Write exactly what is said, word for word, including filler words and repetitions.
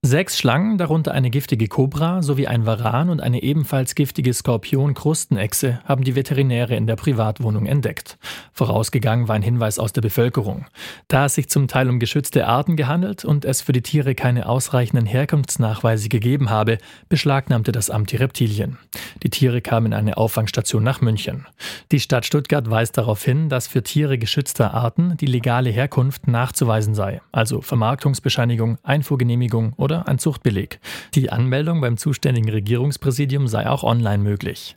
Sechs Schlangen, darunter eine giftige Kobra sowie ein Varan und eine ebenfalls giftige Skorpion-Krustenechse, haben die Veterinäre in der Privatwohnung entdeckt. Vorausgegangen war ein Hinweis aus der Bevölkerung. Da es sich zum Teil um geschützte Arten gehandelt und es für die Tiere keine ausreichenden Herkunftsnachweise gegeben habe, beschlagnahmte das Amt die Reptilien. Die Tiere kamen in eine Auffangstation nach München. Die Stadt Stuttgart weist darauf hin, dass für Tiere geschützter Arten die legale Herkunft nachzuweisen sei, also Vermarktungsbescheinigung, Einfuhrgenehmigung oder ein Zuchtbeleg. Die Anmeldung beim zuständigen Regierungspräsidium sei auch online möglich.